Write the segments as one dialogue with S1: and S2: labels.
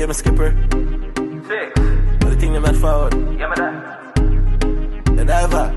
S1: hear me skipper?
S2: Six.
S1: What the thing you mad forward?
S2: Yeah, man.
S1: The diver.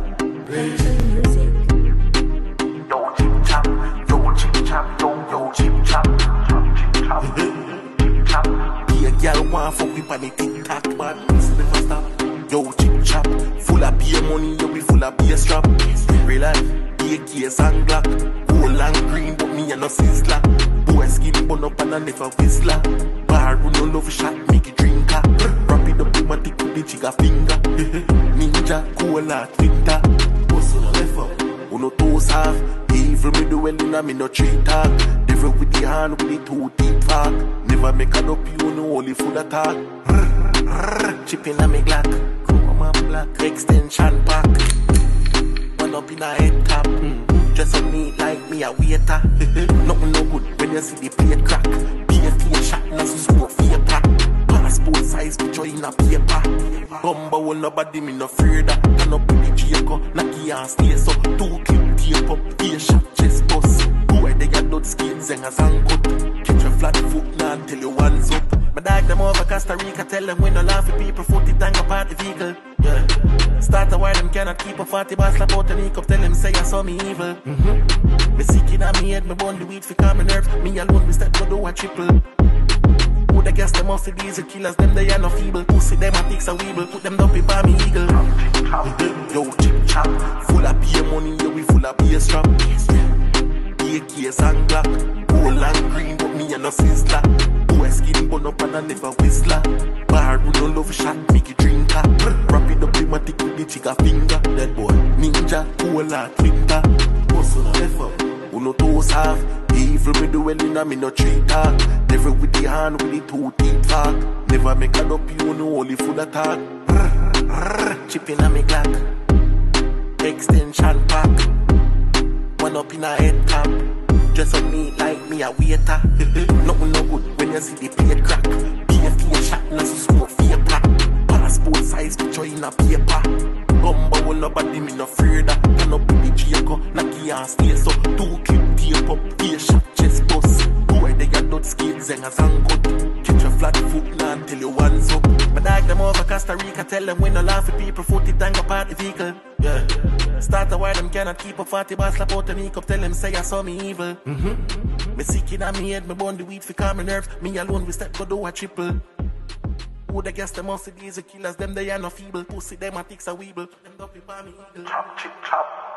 S2: Yo, chip chop. Yo, chip chop. Yo, chip chop. Chop, chip chop.
S1: Be a girl want fuck me on the TikTok, but never stop. Yo, chip chop. Full of beer money, yo, we full of beer strap. Real life, be a case and glock. Gold and green, but me and no sizzler. Boy skin bun up and I never whistler. Bar who no love shot, make it drinker. Wrap it up with my dick with the jigger finger. Ninja, cola, Twitter. What's on the left up? Who no toes half. Evil me do well in a me no tree talk. Devil with the hand with the 2 teeth talk. Never make a up, you know only full of talk. Chipping on me glock. Come on black, extension pack. One up in a head top. Just a neat like me a waiter. Nothing no good when you see the plate crack. Be a clean shot, not so smoke for your pack. Passport size picture in a paper. Bumba will nobody me no fear that. Turn up with the Jacob, knocky and stay so. 2 clip tape up, ear shot, chest bust. Boy they got dot skins and a sand cut. Catch a flat foot now and tell you one's up. My dog them over Costa Rica, tell them when no laugh at people, foot it down apart the vehicle. Yeah. Start a while them cannot keep a 40 bars, slap out the knee cup, tell them say I saw me evil. Me sick in me head, me burn the weed for calm my nerves. Me alone, me step go do a triple. Who the guess them must these killers, them they are no feeble. Pussy them a takes a weeble, put them down by me eagle. Yo, chip chop, full of beer money, yo we full of beer strap. Beer case and glock, gold and green, but me and no sizzler. Boy skin bun up and I never whistler. Bar who no love shot, make it drinker. Wrap it up with my dick with the jigger finger. That boy, ninja, cola, Twitter. What's on the left up? Who no toes half. Evil me do well in a me no tree talk. Never with the hand with the 2 teeth talk. Never make a up, you know only full of talk. Chipping on me glock. Extension pack. One up in a head top. Just a neat like me a waiter. Nothing no good when you see the plate crack. Be a clean shot, not so smoke for your pack. Passport size picture in a paper. Bumba will nobody me no fear that. Turn up with the Jacob, knocky and stay so. 2 clip tape up, ear shot, chest bust. Boy they got dot skins and a sand cut. Catch a flat foot now and tell you one's up. My dog them over Costa Rica, tell them when no laugh at people, foot it down apart the vehicle. Yeah. Start a while them cannot keep a 40 bars, slap out the knee cup, tell them say I saw me evil. Me sick in me head, me burn the weed for calm my nerves. Me alone we step go do a triple. Who the guess them must these killers, them they are no feeble. Pussy them a takes a weeble. Them don't be by me eagle.
S2: Chop, chip chop.